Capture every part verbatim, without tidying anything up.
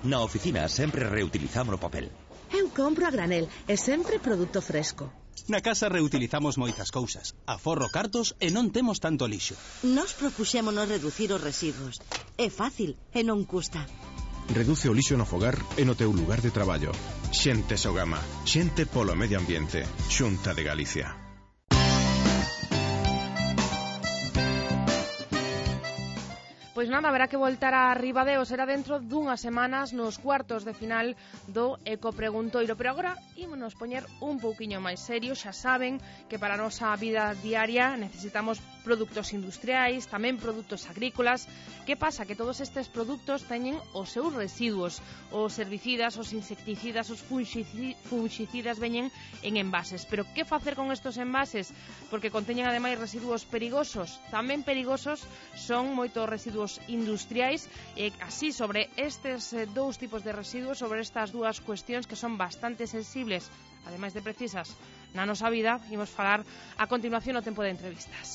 Na oficina sempre reutilizamos o papel. Eu compro a granel e sempre produto fresco. Na casa reutilizamos moitas cousas. Aforro cartos e non temos tanto lixo. Nos propuxémonos reducir os residuos. É fácil e non custa. Reduce o lixo no fogar e no teu lugar de traballo. Xente Sogama. Xente polo medio ambiente. Xunta de Galicia. Pois nada, haberá que voltar a Ribadeo. Será dentro dunhas semanas nos cuartos de final do Ecopreguntoiro. Pero agora ímonos poñer un pouquiño máis serio. Xa saben que para a nosa vida diaria necesitamos produtos industriais, tamén produtos agrícolas. Que pasa? Que todos estes produtos teñen os seus residuos. Os herbicidas, os insecticidas, os fungicidas veñen en envases. Pero que facer con estos envases? Porque conteñen ademais residuos perigosos. Tamén perigosos son moitos residuos industriais, e así sobre estes dous tipos de residuos, sobre estas dúas cuestións que son bastante sensibles, ademais de precisas na nosa vida, imos falar a continuación no tempo de entrevistas.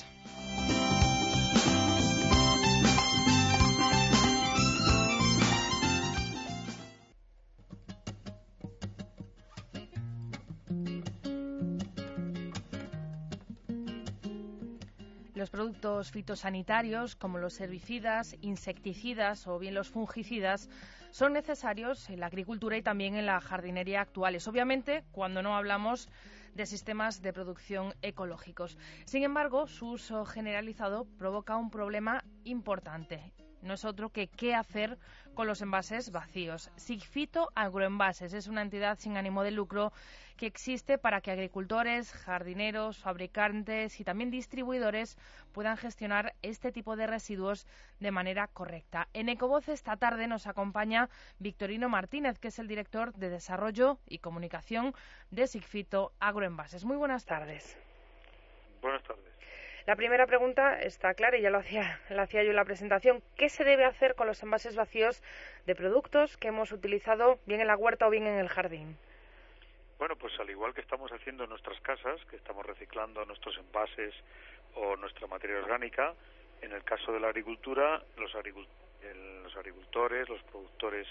Los productos fitosanitarios, como los herbicidas, insecticidas o bien los fungicidas, son necesarios en la agricultura y también en la jardinería actuales. Obviamente, cuando no hablamos de sistemas de producción ecológicos. Sin embargo, su uso generalizado provoca un problema importante. No es otro que qué hacer con los envases vacíos. Sigfito Agroenvases es una entidad sin ánimo de lucro que existe para que agricultores, jardineros, fabricantes y también distribuidores puedan gestionar este tipo de residuos de manera correcta. En Ecovoz esta tarde nos acompaña Victorino Martínez, que es el director de Desarrollo y Comunicación de Sigfito Agroenvases. Muy buenas tardes. Buenas tardes. La primera pregunta está clara y ya lo hacía, lo hacía yo en la presentación. ¿Qué se debe hacer con los envases vacíos de productos que hemos utilizado bien en la huerta o bien en el jardín? Bueno, pues al igual que estamos haciendo en nuestras casas, que estamos reciclando nuestros envases o nuestra materia orgánica, en el caso de la agricultura, los, agricult el, los agricultores, los productores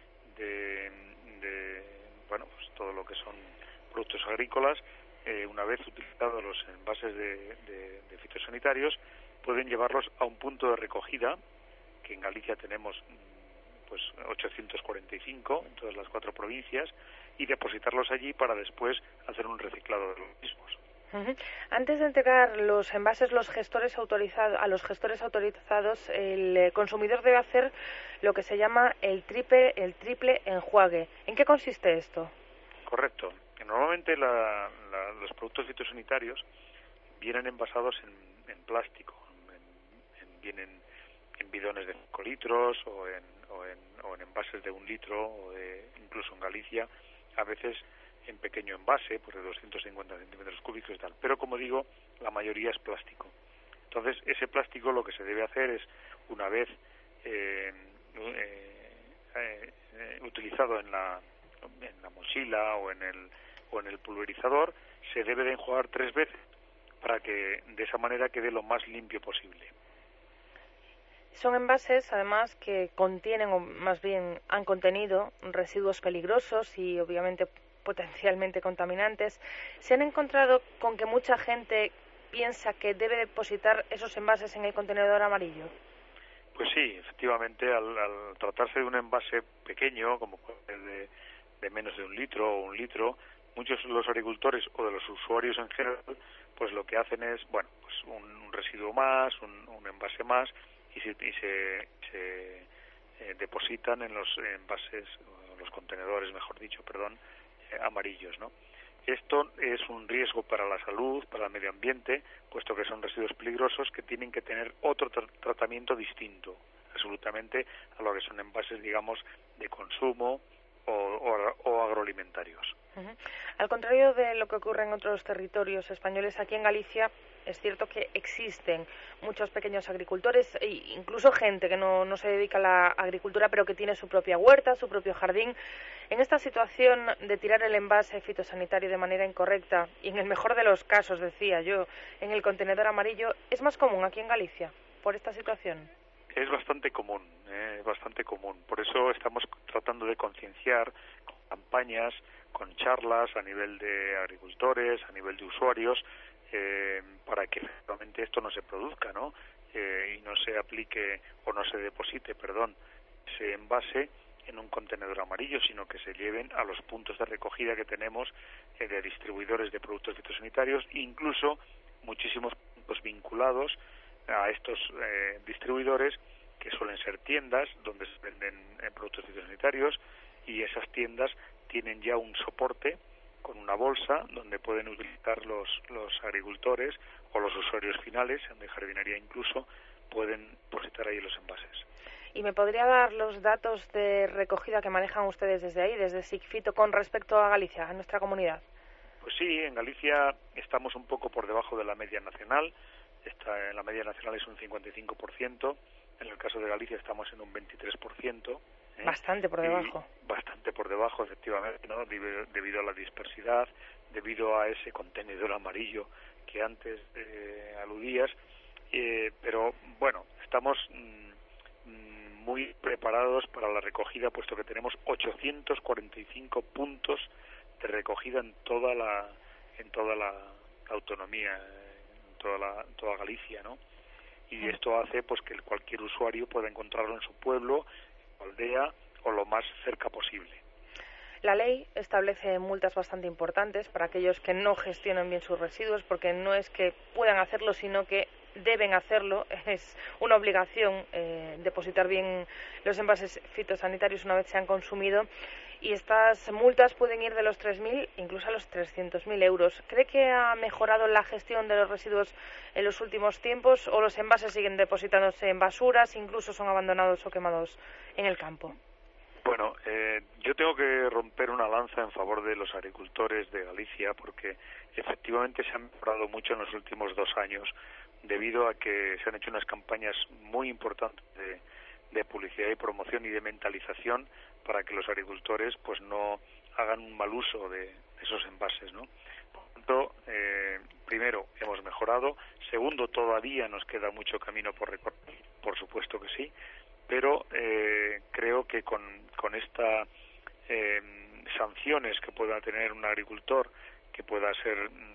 de, de bueno, pues todo lo que son productos agrícolas, Eh, una vez utilizados los envases de, de, de fitosanitarios, pueden llevarlos a un punto de recogida, que en Galicia tenemos pues ochocientos cuarenta y cinco en todas las cuatro provincias, y depositarlos allí para después hacer un reciclado de los mismos. Uh-huh. Antes de entregar los envases los gestores autorizados, a los gestores autorizados, el consumidor debe hacer lo que se llama el triple, el triple enjuague. ¿En qué consiste esto? Correcto. Normalmente la, la, los productos fitosanitarios vienen envasados en, en plástico, en, en, vienen en bidones de cinco litros o en, o, en, o en envases de un litro, o de, incluso en Galicia a veces en pequeño envase, pues de doscientos cincuenta centímetros cúbicos y tal. Pero como digo, la mayoría es plástico. Entonces ese plástico lo que se debe hacer es, una vez eh, eh, eh, eh, utilizado en la, en la mochila o en el o en el pulverizador, se debe de enjuagar tres veces para que de esa manera quede lo más limpio posible. Son envases, además, que contienen, o más bien han contenido, residuos peligrosos y obviamente potencialmente contaminantes. ¿Se han encontrado con que mucha gente piensa que debe depositar esos envases en el contenedor amarillo? Pues sí, efectivamente, al, al tratarse de un envase pequeño, como el de, de menos de un litro o un litro, muchos de los agricultores o de los usuarios en general, pues lo que hacen es, bueno, pues un, un residuo más, un, un envase más, y se, y se, se eh, depositan en los envases, los contenedores, mejor dicho, perdón, eh, amarillos, ¿no? Esto es un riesgo para la salud, para el medio ambiente, puesto que son residuos peligrosos que tienen que tener otro tra tratamiento distinto, absolutamente, a lo que son envases, digamos, de consumo o, o, o agroalimentarios. Uh-huh. Al contrario de lo que ocurre en otros territorios españoles, aquí en Galicia es cierto que existen muchos pequeños agricultores e incluso gente que no, no se dedica a la agricultura, pero que tiene su propia huerta, su propio jardín. En esta situación de tirar el envase fitosanitario de manera incorrecta, y en el mejor de los casos, decía yo, en el contenedor amarillo, ¿es más común aquí en Galicia por esta situación? Es bastante común, eh, es bastante común. Por eso estamos tratando de concienciar con campañas, con charlas a nivel de agricultores, a nivel de usuarios, eh, para que realmente esto no se produzca, ¿no? Eh, y no se aplique o no se deposite, perdón, ese envase en un contenedor amarillo, sino que se lleven a los puntos de recogida que tenemos eh, de distribuidores de productos fitosanitarios, incluso muchísimos puntos vinculados a estos eh, distribuidores, que suelen ser tiendas donde se venden eh, productos fitosanitarios, y esas tiendas tienen ya un soporte con una bolsa donde pueden utilizar los, los agricultores o los usuarios finales, de jardinería incluso, pueden depositar ahí los envases. ¿Y me podría dar los datos de recogida que manejan ustedes desde ahí, desde SICFITO, con respecto a Galicia, a nuestra comunidad? Pues sí, en Galicia estamos un poco por debajo de la media nacional. Está, en la media nacional es un cincuenta y cinco por ciento. En el caso de Galicia estamos en un veintitrés por ciento. ¿eh? Bastante por debajo. Y bastante por debajo, efectivamente, ¿no? Debido, debido a la dispersidad, debido a ese contenedor amarillo que antes eh, aludías. Eh, pero, bueno, estamos mmm, muy preparados para la recogida, puesto que tenemos ochocientos cuarenta y cinco puntos de recogida en toda la en toda la autonomía, en toda la toda Galicia, ¿no? Y esto hace pues que cualquier usuario pueda encontrarlo en su pueblo, aldea o lo más cerca posible. La ley establece multas bastante importantes para aquellos que no gestionan bien sus residuos, porque no es que puedan hacerlo, sino que deben hacerlo. Es una obligación eh, depositar bien los envases fitosanitarios una vez se han consumido, y estas multas pueden ir de los tres mil incluso a los trescientos mil euros. ¿Cree que ha mejorado la gestión de los residuos en los últimos tiempos, o los envases siguen depositándose en basuras, incluso son abandonados o quemados en el campo? Bueno, eh, yo tengo que romper una lanza en favor de los agricultores de Galicia, porque efectivamente se han mejorado mucho en los últimos dos años, debido a que se han hecho unas campañas muy importantes de, de publicidad y promoción y de mentalización para que los agricultores pues no hagan un mal uso de esos envases, ¿no? Por tanto, eh, primero, hemos mejorado. Segundo, todavía nos queda mucho camino por recorrer, por supuesto que sí, pero eh, creo que con, con estas eh, sanciones que pueda tener un agricultor, que pueda ser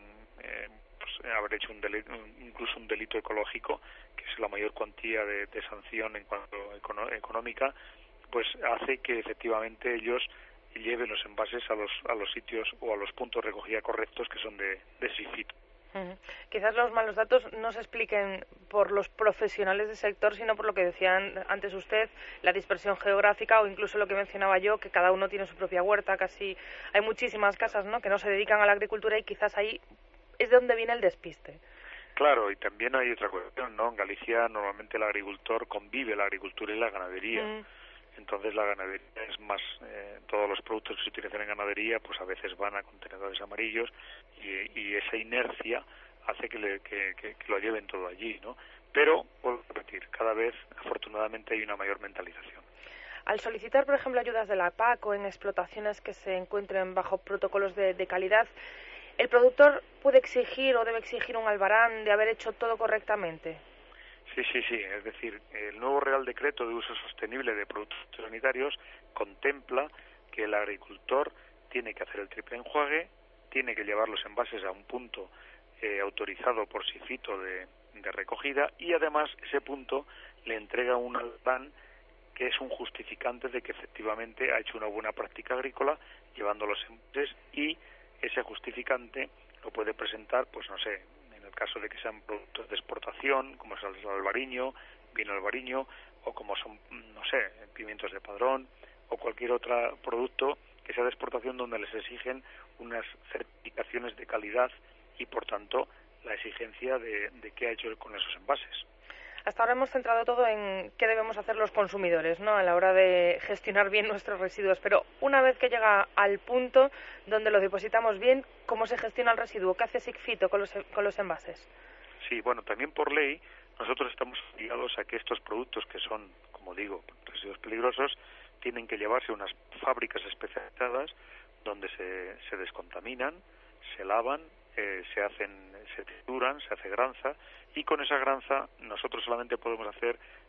eh, pues, haber hecho un delito, incluso un delito ecológico, que es la mayor cuantía de, de sanción en cuanto econo, económica, pues hace que efectivamente ellos lleven los envases a los a los sitios o a los puntos de recogida correctos, que son de, de SICFITO. Uh-huh. Quizás los malos datos no se expliquen por los profesionales del sector, sino por lo que decían antes usted, la dispersión geográfica, o incluso lo que mencionaba yo, que cada uno tiene su propia huerta. Casi hay muchísimas casas, ¿no?, que no se dedican a la agricultura, y quizás ahí es de donde viene el despiste. Claro, y también hay otra cuestión, ¿no? En Galicia normalmente el agricultor convive la agricultura y la ganadería. Uh-huh. Entonces la ganadería es más, eh, todos los productos que se utilizan en ganadería pues a veces van a contenedores amarillos, y, y esa inercia hace que, le, que, que, que lo lleven todo allí, ¿no? Pero, vuelvo a repetir, cada vez afortunadamente hay una mayor mentalización. Al solicitar, por ejemplo, ayudas de la P A C o en explotaciones que se encuentren bajo protocolos de, de calidad, ¿el productor puede exigir o debe exigir un albarán de haber hecho todo correctamente? Sí, sí, sí. Es decir, el nuevo Real Decreto de Uso Sostenible de Productos Sanitarios contempla que el agricultor tiene que hacer el triple enjuague, tiene que llevar los envases a un punto eh, autorizado por SICFITO de, de recogida, y además ese punto le entrega un albarán que es un justificante de que efectivamente ha hecho una buena práctica agrícola llevando los envases, y ese justificante lo puede presentar, pues no sé, en el caso de que sean productos de exportación, como es el albariño, vino albariño, o como son, no sé, pimientos de padrón, o cualquier otro producto que sea de exportación, donde les exigen unas certificaciones de calidad y, por tanto, la exigencia de, de qué ha hecho con esos envases. Hasta ahora hemos centrado todo en qué debemos hacer los consumidores, ¿no?, a la hora de gestionar bien nuestros residuos, pero una vez que llega al punto donde lo depositamos bien, ¿cómo se gestiona el residuo? ¿Qué hace SICFITO con los, con los envases? Sí, bueno, también por ley nosotros estamos obligados a que estos productos, que son, como digo, residuos peligrosos, tienen que llevarse a unas fábricas especializadas donde se, se descontaminan, se lavan, eh, se hacen, se trituran, se hace granza, y con esa granza nosotros solamente podemos hacer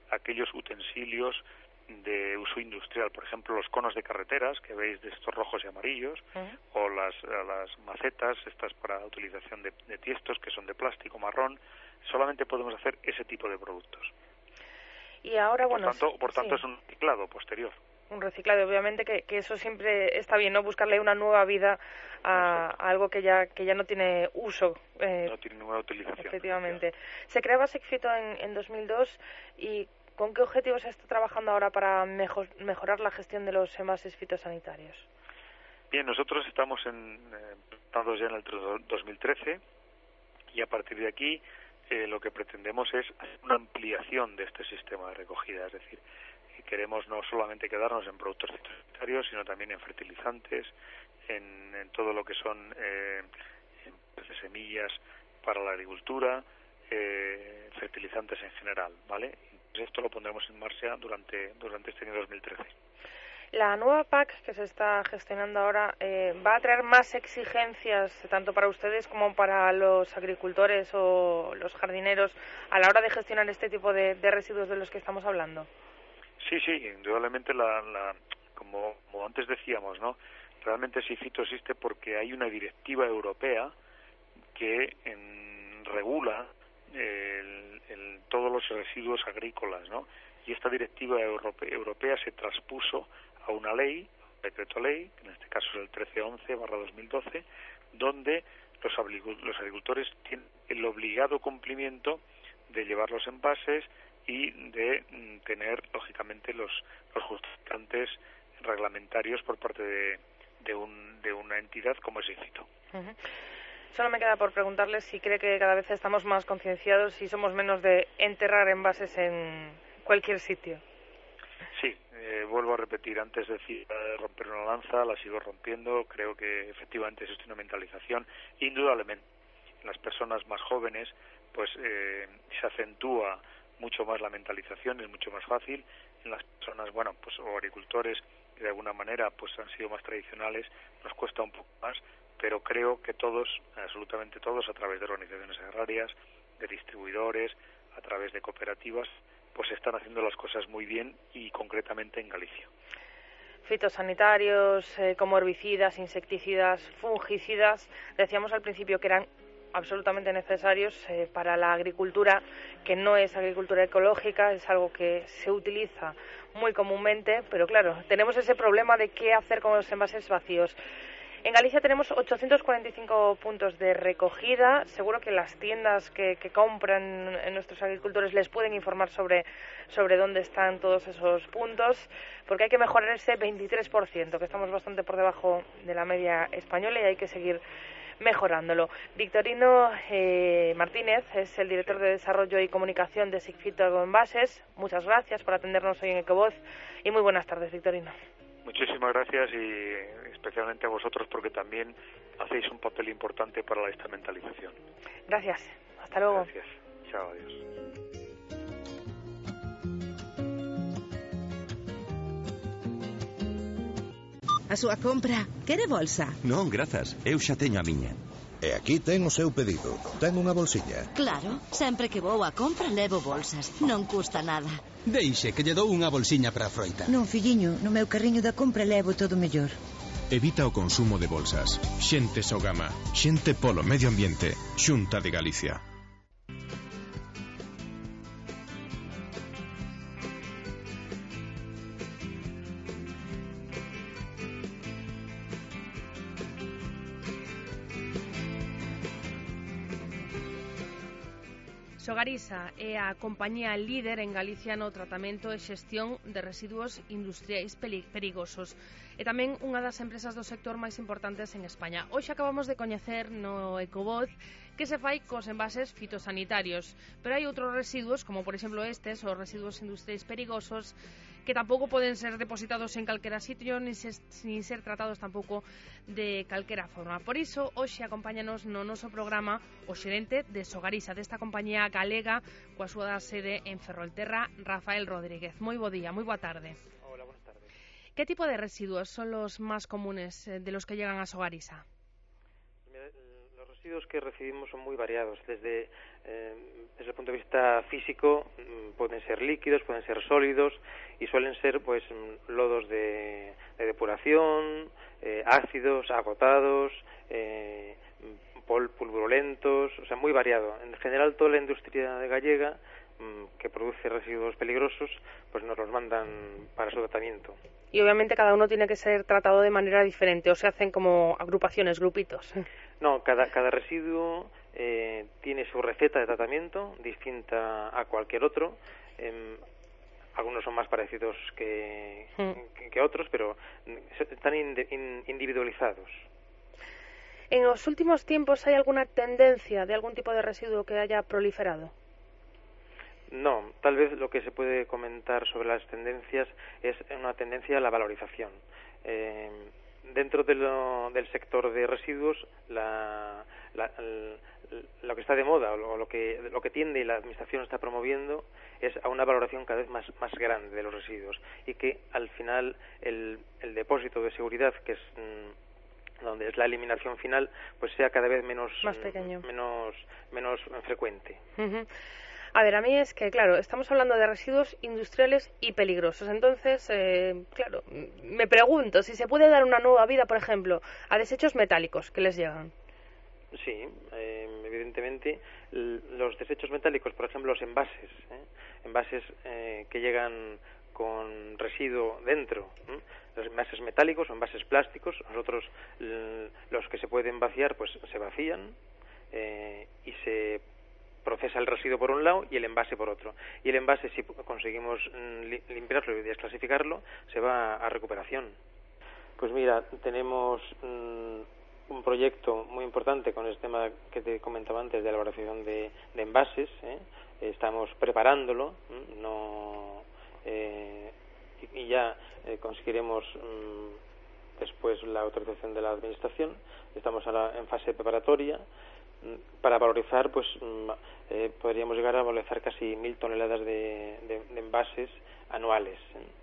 aquellos utensilios de uso industrial, por ejemplo los conos de carreteras que veis de estos rojos y amarillos, uh-huh. o las, las macetas estas para utilización de, de tiestos que son de plástico marrón. Solamente podemos hacer ese tipo de productos. Y ahora, por bueno, tanto, por tanto sí. es un reciclado posterior. Un reciclado, obviamente que, que eso siempre está bien, ¿no? Buscarle una nueva vida a, a algo que ya que ya no tiene uso. Eh, no tiene ninguna utilización. Efectivamente. Se creaba Sigfito en, en dos mil dos y ¿con qué objetivos se está trabajando ahora para mejor, mejorar la gestión de los envases fitosanitarios? Bien, nosotros estamos en, eh, ya en el dos mil trece y a partir de aquí eh, lo que pretendemos es hacer una ampliación de este sistema de recogida, es decir, queremos no solamente quedarnos en productos fitosanitarios, sino también en fertilizantes, en, en todo lo que son eh, semillas para la agricultura, eh, fertilizantes en general, ¿vale? Entonces esto lo pondremos en marcha durante durante este año dos mil trece. La nueva P A C que se está gestionando ahora eh, va a traer más exigencias tanto para ustedes como para los agricultores o los jardineros a la hora de gestionar este tipo de, de residuos de los que estamos hablando. Sí, sí, indudablemente, la, la, como, como antes decíamos, ¿no? Realmente Sigfito existe porque hay una directiva europea que en, regula el, el, todos los residuos agrícolas, ¿no? Y esta directiva europe, europea se traspuso a una ley, decreto ley, que en este caso es el trece once barra dos mil doce, donde los, los agricultores tienen el obligado cumplimiento de llevar los envases y de mm, tener, lógicamente, los, los justificantes reglamentarios por parte de, de, un, de una entidad como es Sigfito. Uh-huh. Solo me queda por preguntarles si cree que cada vez estamos más concienciados y somos menos de enterrar envases en cualquier sitio. Sí, eh, vuelvo a repetir, antes decía romper una lanza, la sigo rompiendo, creo que efectivamente existe una mentalización, indudablemente, en las personas más jóvenes, pues eh, se acentúa mucho más la mentalización, es mucho más fácil. En las personas, bueno, pues o agricultores que de alguna manera pues han sido más tradicionales, nos cuesta un poco más, pero creo que todos, absolutamente todos, a través de organizaciones agrarias, de distribuidores, a través de cooperativas, pues están haciendo las cosas muy bien y concretamente en Galicia. Fitosanitarios, eh, como herbicidas, insecticidas, fungicidas, decíamos al principio que eran absolutamente necesarios eh, para la agricultura, que no es agricultura ecológica, es algo que se utiliza muy comúnmente, pero claro, tenemos ese problema de qué hacer con los envases vacíos. En Galicia tenemos ochocientos cuarenta y cinco puntos de recogida. Seguro que las tiendas que, que compran en nuestros agricultores les pueden informar sobre, sobre dónde están todos esos puntos, porque hay que mejorar ese veintitrés por ciento, que estamos bastante por debajo de la media española y hay que seguir mejorándolo. Victorino eh, Martínez es el director de Desarrollo y Comunicación de Sigfito Agroenvases. Muchas gracias por atendernos hoy en Ecovoz y muy buenas tardes, Victorino. Muchísimas gracias y especialmente a vosotros porque también hacéis un papel importante para la instrumentalización. Gracias. Hasta luego. Gracias. Chao, adiós. A súa compra, quere bolsa? Non, grazas, eu xa teño a miña. E aquí ten o seu pedido. Ten unha bolsiña. Claro, sempre que vou a compra levo bolsas. Non custa nada. Deixe que lle dou unha bolsiña para a froita. Non, filliño, no meu carriño da compra levo todo mellor. Evita o consumo de bolsas. Xente Sogama, xente polo medio ambiente, Xunta de Galicia. Sogarisa é a compañía líder en Galicia no tratamento e xestión de residuos industriais perigosos e tamén unha das empresas do sector máis importantes en España. Hoxe acabamos de coñecer no Ecovoz que se fai cos envases fitosanitarios, pero hai outros residuos, como por exemplo estes, os residuos industriais perigosos, que tampouco poden ser depositados en calquera sitio, nin, se, nin ser tratados tampouco de calquera forma. Por iso, hoxe acompáñanos no noso programa o xerente de Sogarisa, desta compañía galega, coa súa sede en Ferrolterra, Rafael Rodríguez. Moi bo día, moi boa tarde. Hola, buenas tardes. ¿Qué tipo de residuos son los más comunes de los que llegan a Sogarisa? Mira, los residuos que recibimos son muy variados. Desde, eh, desde el punto de vista físico, pueden ser líquidos, pueden ser sólidos, y suelen ser pues lodos de, de depuración, eh, ácidos, agotados, eh, pol, pulverulentos, o sea, muy variado. En general, toda la industria gallega que produce residuos peligrosos, pues nos los mandan para su tratamiento. Y obviamente cada uno tiene que ser tratado de manera diferente, o se hacen como agrupaciones, grupitos. No, cada, cada residuo eh, tiene su receta de tratamiento distinta a cualquier otro. Eh, algunos son más parecidos que, mm. que, que otros, pero están ind- in, individualizados. ¿En los últimos tiempos hay alguna tendencia de algún tipo de residuo que haya proliferado? No, tal vez lo que se puede comentar sobre las tendencias es una tendencia a la valorización. Eh, dentro de lo, del sector de residuos, la, la, el, lo que está de moda o lo que, lo que tiende y la Administración está promoviendo es a una valoración cada vez más, más grande de los residuos, y que al final el, el depósito de seguridad, que es mmm, donde es la eliminación final, pues sea cada vez menos, más pequeño. menos, menos frecuente. Uh-huh. A ver, a mí es que, claro, estamos hablando de residuos industriales y peligrosos. Entonces, eh, claro, me pregunto si se puede dar una nueva vida, por ejemplo, a desechos metálicos que les llegan. Sí, eh, evidentemente, los desechos metálicos, por ejemplo, los envases, ¿eh? envases eh, que llegan con residuo dentro, ¿eh? los envases metálicos o envases plásticos, nosotros l- los que se pueden vaciar, pues se vacían eh, y se procesa el residuo por un lado y el envase por otro. Y el envase, si conseguimos mm, limpiarlo y desclasificarlo, se va a recuperación. Pues mira, tenemos mm, un proyecto muy importante con el tema que te comentaba antes de elaboración de, de envases, ¿eh? Estamos preparándolo, ¿eh? no eh, y, y ya eh, conseguiremos mm, después la autorización de la Administración. Estamos ahora en fase preparatoria. Para valorizar, pues eh, podríamos llegar a valorizar casi mil toneladas de, de, de envases anuales.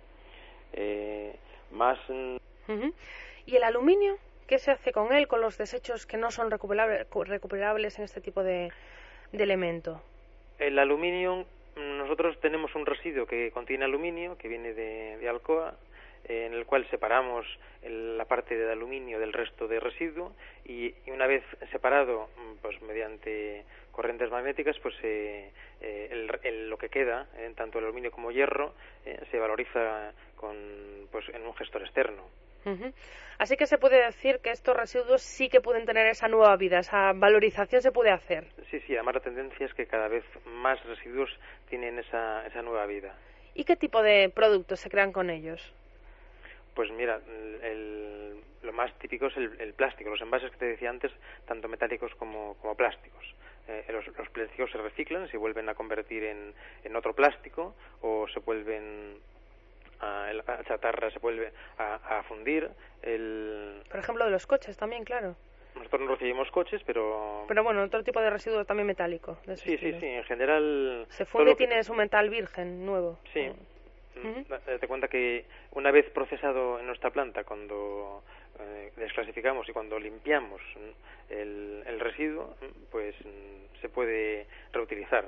Eh, más. Uh-huh. ¿Y el aluminio? ¿Qué se hace con él, con los desechos que no son recuperables, recuperables en este tipo de, de elemento? El aluminio, nosotros tenemos un residuo que contiene aluminio, que viene de, de Alcoa, en el cual separamos el, la parte de aluminio del resto de residuo, y, y una vez separado, pues mediante corrientes magnéticas, pues eh, eh, el, el, lo que queda, eh, tanto el aluminio como hierro, eh, se valoriza con, pues, en un gestor externo. Uh-huh. Así que se puede decir que estos residuos sí que pueden tener esa nueva vida, esa valorización se puede hacer. Sí, sí, además la tendencia es que cada vez más residuos tienen esa, esa nueva vida. ¿Y qué tipo de productos se crean con ellos? Pues mira, el, lo más típico es el, el plástico, los envases que te decía antes, tanto metálicos como, como plásticos. Eh, los, los plásticos se reciclan, se vuelven a convertir en, en otro plástico, o se vuelven a, la chatarra se vuelve a, a fundir. El... Por ejemplo, de los coches también, claro. Nosotros no recibimos coches, pero... Pero bueno, otro tipo de residuo también metálico. Sí, sí, sí, en general... Se funde y que... tiene su metal virgen nuevo. Sí. Uh-huh. Date cuenta que una vez procesado en nuestra planta, cuando eh, desclasificamos y cuando limpiamos el, el residuo, pues se puede reutilizar.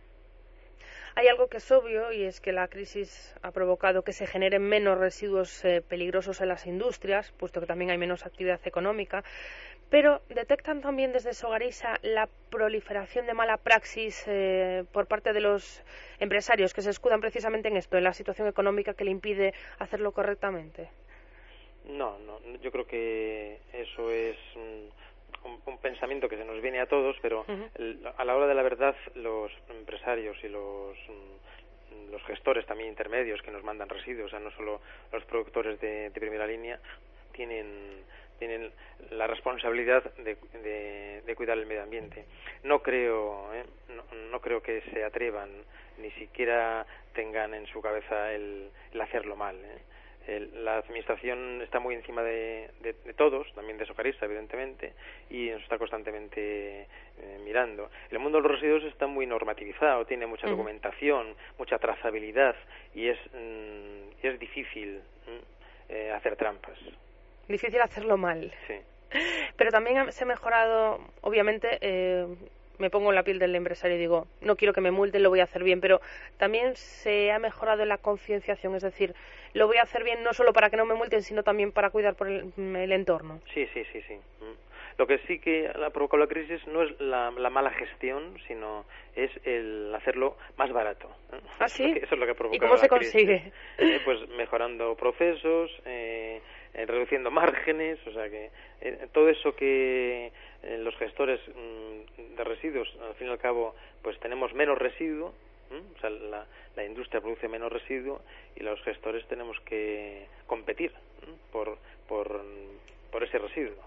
Hay algo que es obvio, y es que la crisis ha provocado que se generen menos residuos eh, peligrosos en las industrias, puesto que también hay menos actividad económica, pero detectan también desde Sogarisa la proliferación de mala praxis eh, por parte de los empresarios que se escudan precisamente en esto, en la situación económica que le impide hacerlo correctamente. No, no, yo creo que eso es un, un pensamiento que se nos viene a todos, pero uh-huh. el, a la hora de la verdad los empresarios y los los gestores también intermedios que nos mandan residuos, o sea, no solo los productores de, de primera línea, tienen tienen la responsabilidad de, de, de cuidar el medio ambiente. No creo, ¿eh? no, no creo que se atrevan, ni siquiera tengan en su cabeza el, el hacerlo mal, ¿eh? El, la administración está muy encima de, de, de todos, también de Sogarisa, evidentemente, y nos está constantemente eh, mirando. El mundo de los residuos está muy normativizado, tiene mucha uh-huh. documentación, mucha trazabilidad, y es, mm, y es difícil mm, eh, hacer trampas. Difícil hacerlo mal. Sí. Pero también se ha mejorado, obviamente, eh, me pongo en la piel del empresario y digo, no quiero que me multen, lo voy a hacer bien, pero también se ha mejorado en la concienciación, es decir, lo voy a hacer bien no solo para que no me multen, sino también para cuidar por el, el entorno. Sí, sí, sí, sí. Lo que sí que ha provocado la crisis no es la, la mala gestión, sino es el hacerlo más barato. ¿eh? ¿Ah, sí? Eso es lo que ha provocado. ¿Y cómo se la crisis. consigue? Eh, pues mejorando procesos, eh, eh, reduciendo márgenes, o sea que eh, todo eso que eh, los gestores mm, de residuos, al fin y al cabo, pues tenemos menos residuo, ¿eh? O sea, la, la industria produce menos residuo y los gestores tenemos que competir ¿eh? por, por, por ese residuo.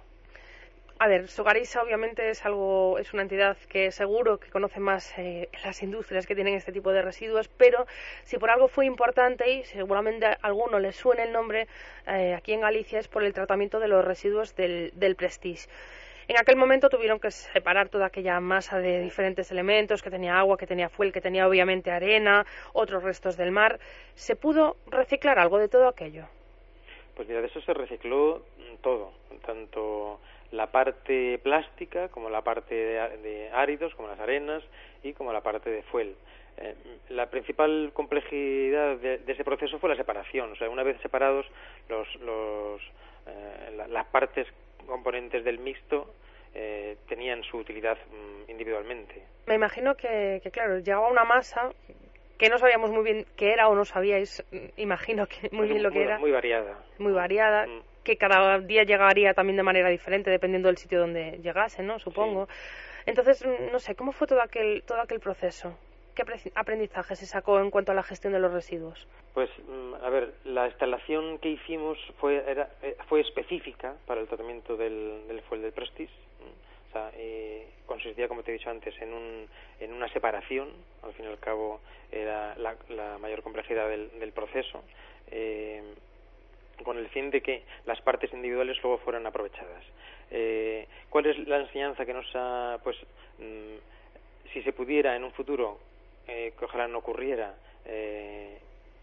A ver, Sogarisa obviamente es algo, es una entidad que seguro que conoce más eh, las industrias que tienen este tipo de residuos, pero si por algo fue importante y seguramente a alguno le suene el nombre eh, aquí en Galicia es por el tratamiento de los residuos del, del Prestige. En aquel momento tuvieron que separar toda aquella masa de diferentes elementos, que tenía agua, que tenía fuel, que tenía obviamente arena, otros restos del mar. ¿Se pudo reciclar algo de todo aquello? Pues mira, de eso se recicló todo, tanto la parte plástica como la parte de, de áridos, como las arenas, y como la parte de fuel. Eh, la principal complejidad de, de ese proceso fue la separación. O sea, una vez separados los, los, eh, la, las partes componentes del mixto eh, tenían su utilidad mm, individualmente. Me imagino que, que, claro, llegaba una masa que no sabíamos muy bien qué era o no sabíais, imagino que muy pues bien lo que muy, era. Muy variada. Muy variada. Mm. Que cada día llegaría también de manera diferente dependiendo del sitio donde llegase, ¿no? Supongo. Sí. Entonces, no sé, ¿cómo fue todo aquel todo aquel proceso? ¿Qué aprendizaje se sacó en cuanto a la gestión de los residuos? Pues, a ver, la instalación que hicimos fue era, fue específica para el tratamiento del, del fuel del Prestige. O sea, eh, consistía, como te he dicho antes, en, un, en una separación. Al fin y al cabo, era la, la mayor complejidad del, del proceso. Eh, con el fin de que las partes individuales luego fueran aprovechadas. Eh, ¿Cuál es la enseñanza que nos ha, pues, mmm, si se pudiera en un futuro, eh, que ojalá no ocurriera, eh,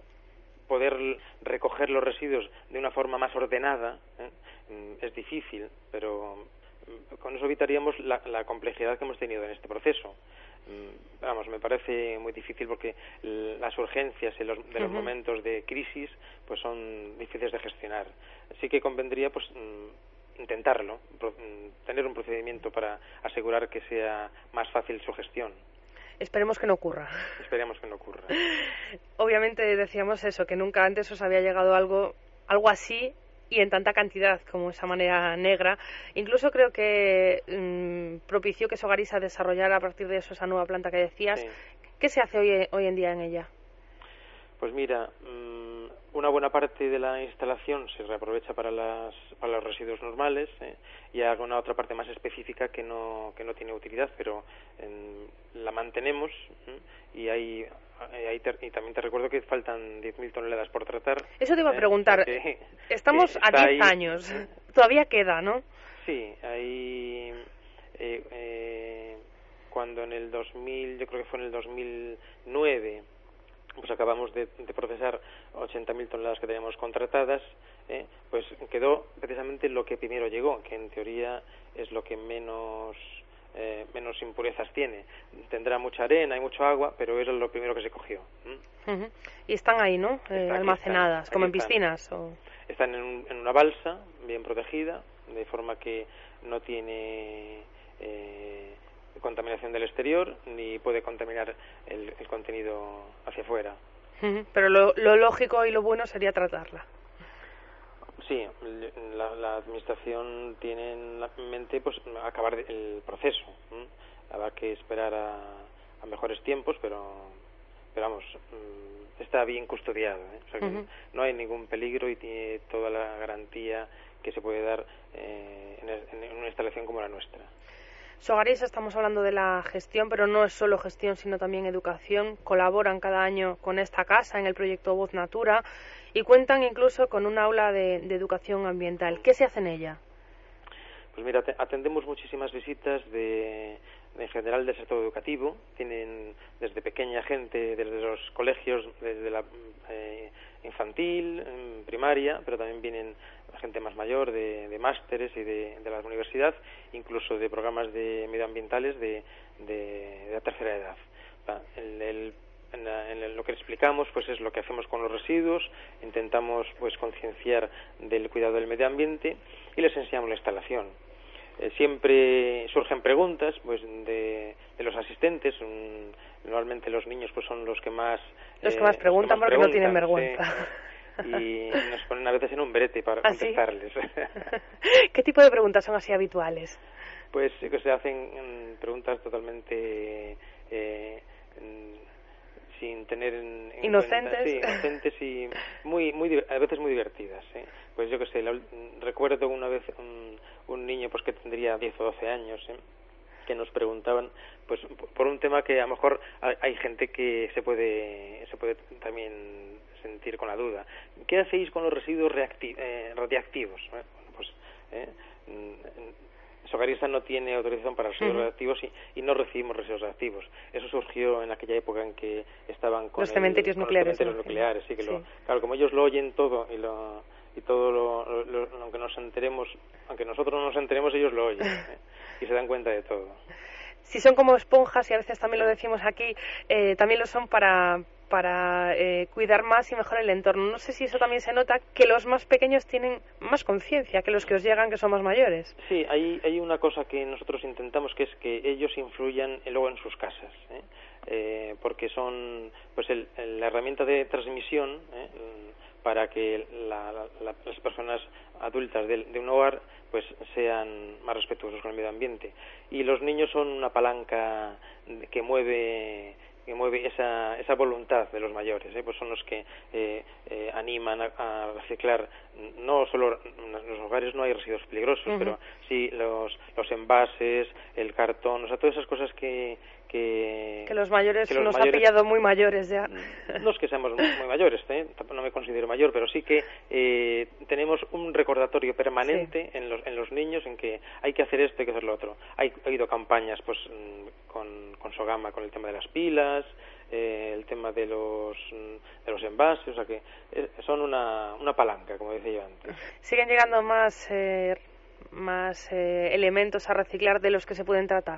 poder recoger los residuos de una forma más ordenada, eh, es difícil, pero con eso evitaríamos la, la complejidad que hemos tenido en este proceso. Vamos, me parece muy difícil porque las urgencias de los, de los uh-huh. momentos de crisis pues son difíciles de gestionar. Sí que convendría pues intentarlo, tener un procedimiento para asegurar que sea más fácil su gestión. Esperemos que no ocurra. Esperemos que no ocurra. Obviamente decíamos eso, que nunca antes os había llegado algo, algo así y en tanta cantidad como esa manera negra. Incluso creo que mmm, propició que Sogarisa desarrollara a partir de eso esa nueva planta que decías. Sí. ¿Qué se hace hoy, hoy en día en ella? Pues mira, mmm, una buena parte de la instalación se reaprovecha para, las, para los residuos normales ¿eh? y alguna otra parte más específica que no, que no tiene utilidad, pero en, la mantenemos ¿eh? y hay... Ahí te, y también te recuerdo que faltan diez mil toneladas por tratar. Eso te iba a preguntar. Eh, que, Estamos a diez años. ¿Eh? Todavía queda, ¿no? Sí, ahí... Eh, eh, cuando en el dos mil, yo creo que fue en el dos mil nueve, pues acabamos de, de procesar ochenta mil toneladas que teníamos contratadas, eh, pues quedó precisamente lo que primero llegó, que en teoría es lo que menos... Eh, menos impurezas tiene. Tendrá mucha arena y mucho agua, pero eso es lo primero que se cogió. ¿Mm? Uh-huh. Y están ahí, ¿no? Eh, están, almacenadas, están, como en piscinas. Están, o... están en, un, en una balsa bien protegida, de forma que no tiene eh, contaminación del exterior ni puede contaminar el, el contenido hacia afuera. Uh-huh. Pero lo, lo lógico y lo bueno sería tratarla. Sí, la, la administración tiene en la mente pues acabar el proceso. ¿eh? Habrá que esperar a, a mejores tiempos, pero, pero vamos, está bien custodiado. ¿eh? O sea que uh-huh. no hay ningún peligro y tiene toda la garantía que se puede dar eh, en, en una instalación como la nuestra. Sogarisa, estamos hablando de la gestión, pero no es solo gestión, sino también educación. Colaboran cada año con esta casa en el proyecto Voz Natura y cuentan incluso con un aula de, de educación ambiental. ¿Qué se hace en ella? Pues mira, atendemos muchísimas visitas de, en general del sector educativo. Tienen desde pequeña gente, desde los colegios, desde la, eh, infantil, en primaria, pero también vienen gente más mayor de, de másteres y de, de la universidad, incluso de programas de medioambientales de, de, de la tercera edad. El, el, en, la, en lo que explicamos pues es lo que hacemos con los residuos, intentamos pues concienciar del cuidado del medio ambiente y les enseñamos la instalación. Eh, siempre surgen preguntas pues de, de los asistentes. Un, normalmente los niños pues son los que más los que más preguntan, los que más porque preguntan, no tienen vergüenza. Sí. Y nos ponen a veces en un brete para ¿Ah, contestarles. ¿Sí? ¿Qué tipo de preguntas son así habituales? Pues que se hacen mm, preguntas totalmente eh, mm, sin tener en, en inocentes, cuenta, sí, inocentes y muy, muy a veces muy divertidas. ¿eh? Pues yo que sé, la, recuerdo una vez un, un niño pues que tendría diez o doce años. ¿eh? Que nos preguntaban pues por un tema que a lo mejor hay gente que se puede se puede también sentir con la duda. ¿Qué hacéis con los residuos reacti- eh, radiactivos? Bueno, pues eh, Sogarisa no tiene autorización para residuos uh-huh. radiactivos y, y no recibimos residuos radiactivos. Eso surgió en aquella época en que estaban con los el, cementerios con nucleares, los cementerios ¿no? nucleares, sí, que sí. Lo, claro, como ellos lo oyen todo y lo y todo lo, lo, lo, aunque nos enteremos, aunque nosotros no nos enteremos, ellos lo oyen ¿eh? y se dan cuenta de todo. Si son como esponjas, y a veces también lo decimos aquí, eh, también lo son para para eh, cuidar más y mejor el entorno. No sé si eso también se nota, que los más pequeños tienen más conciencia que los que os llegan, que son más mayores. Sí, hay, hay una cosa que nosotros intentamos, que es que ellos influyan luego en sus casas, ¿eh? Eh, porque son pues el, el, la herramienta de transmisión ¿eh? para que la, la, las personas adultas de, de un hogar pues sean más respetuosos con el medio ambiente. Y los niños son una palanca que mueve que mueve esa esa voluntad de los mayores, ¿eh? Pues son los que eh, eh, animan a, a reciclar. No solo en los hogares no hay residuos peligrosos, uh-huh. pero sí los los envases, el cartón, o sea, todas esas cosas que que, que los mayores que los nos mayores, ha pillado muy mayores ya. No es que seamos muy, muy mayores, ¿eh? No me considero mayor, pero sí que eh, tenemos un recordatorio permanente sí. en los en los niños en que hay que hacer esto, hay que hacer lo otro. Hay, ha habido campañas pues con, con Sogama con el tema de las pilas, eh, el tema de los de los envases, o sea que eh, son una, una palanca, como decía yo antes. ¿Siguen llegando más eh, más eh, elementos a reciclar de los que se pueden tratar?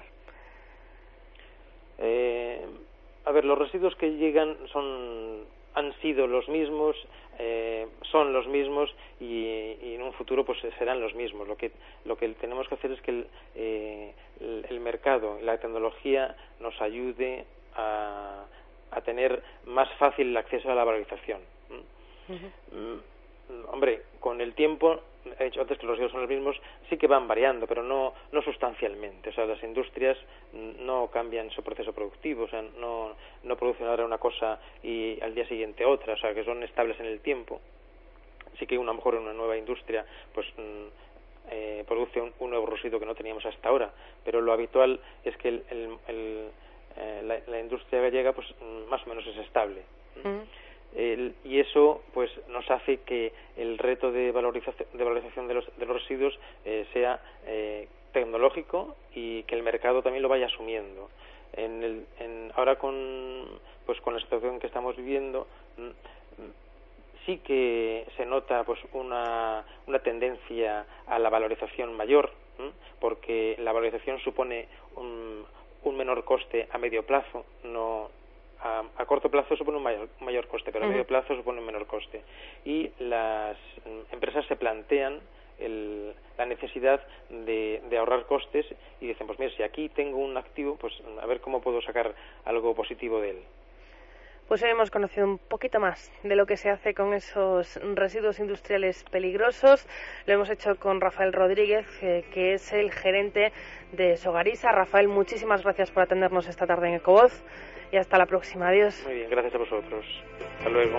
Eh, a ver, los residuos que llegan son han sido los mismos, eh, son los mismos y, y en un futuro pues serán los mismos. Lo que lo que tenemos que hacer es que el, eh, el, el mercado y la tecnología nos ayude a, a tener más fácil el acceso a la valorización. Uh-huh. Mm, hombre, con el tiempo, he dicho antes que los residuos son los mismos, sí que van variando, pero no no sustancialmente. O sea, las industrias no cambian su proceso productivo, o sea, no no producen ahora una cosa y al día siguiente otra, o sea, que son estables en el tiempo. Sí que a lo mejor una nueva industria pues eh, produce un, un nuevo residuo que no teníamos hasta ahora, pero lo habitual es que el, el, el, eh, la, la industria gallega pues más o menos es estable. ¿Mm? El, y eso pues nos hace que el reto de valorización de, valorización de, los, de los residuos eh, sea eh, tecnológico y que el mercado también lo vaya asumiendo. En el, en, ahora con pues con la situación que estamos viviendo sí que se nota pues una, una tendencia a la valorización mayor, ¿eh? Porque la valorización supone un, un menor coste a medio plazo, no A, a corto plazo supone un mayor, un mayor coste, pero a medio plazo supone un menor coste. Y las empresas se plantean el, la necesidad de, de ahorrar costes y dicen, pues mira, si aquí tengo un activo, pues a ver cómo puedo sacar algo positivo de él. Pues hoy hemos conocido un poquito más de lo que se hace con esos residuos industriales peligrosos. Lo hemos hecho con Rafael Rodríguez, eh, que es el gerente de Sogarisa. Rafael, muchísimas gracias por atendernos esta tarde en Ecovoz. Y hasta la próxima. Adiós. Muy bien, gracias a vosotros. Hasta luego.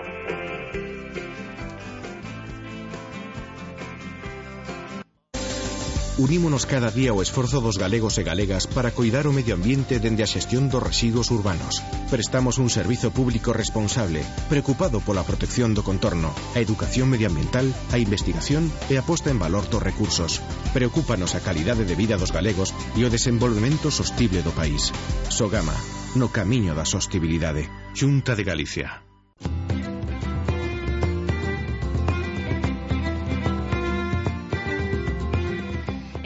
Unímonos cada día ao esforzo dos galegos e galegas para coidar o medio ambiente dende a xestión dos residuos urbanos. Prestamos un servizo público responsable, preocupado pola protección do contorno, a educación medioambiental, a investigación e a posta en valor dos recursos. Preocúpanos a calidade de vida dos galegos e o desenvolvemento sostible do país. Sogama, no camiño da sostibilidade. Xunta de Galicia.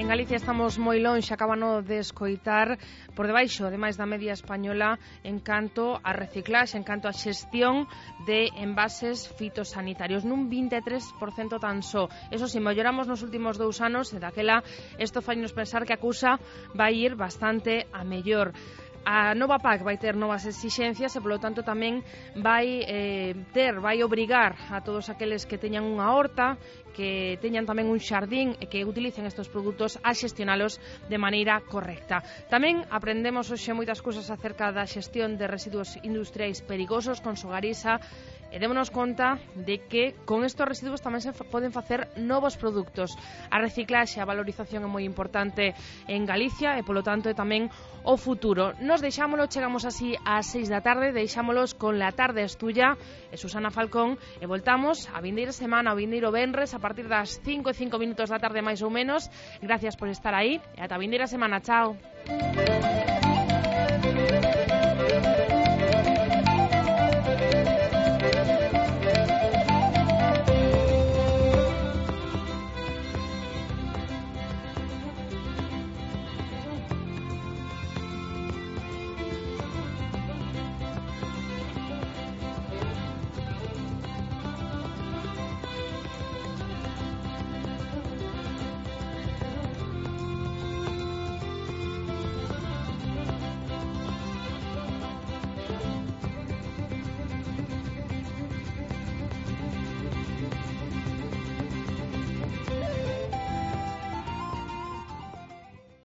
Galicia estamos moi lonxe, acabano de escoitar, por debaixo, ademais da media española, en canto a reciclaxe, en canto a xestión de envases fitosanitarios, nun vinte e tres por cento tan só. Eso si, melloramos nos últimos dous anos, e daquela, isto fainos pensar que a cousa vai ir bastante a mellor. A nova P A C vai ter novas exixencias e, polo tanto, tamén vai eh, ter, vai obrigar a todos aqueles que teñan unha horta, que teñan tamén un xardín e que utilicen estes produtos a xestionalos de maneira correcta. Tamén aprendemos hoxe moitas cousas acerca da xestión de residuos industriais perigosos con Sogarisa, e démonos conta de que con estes residuos tamén se poden facer novos produtos. A reciclaxe, a valorización é moi importante en Galicia e, polo tanto, é tamén o futuro. Nos deixámolo, chegamos así ás seis da tarde, deixámolos con La Tarde es Tuya e Susana Falcón, e voltamos a vindeira semana, o vindeiro venres, a partir das cinco e cinco minutos da tarde máis ou menos. Gracias por estar aí e ata a vindeira semana. Chao.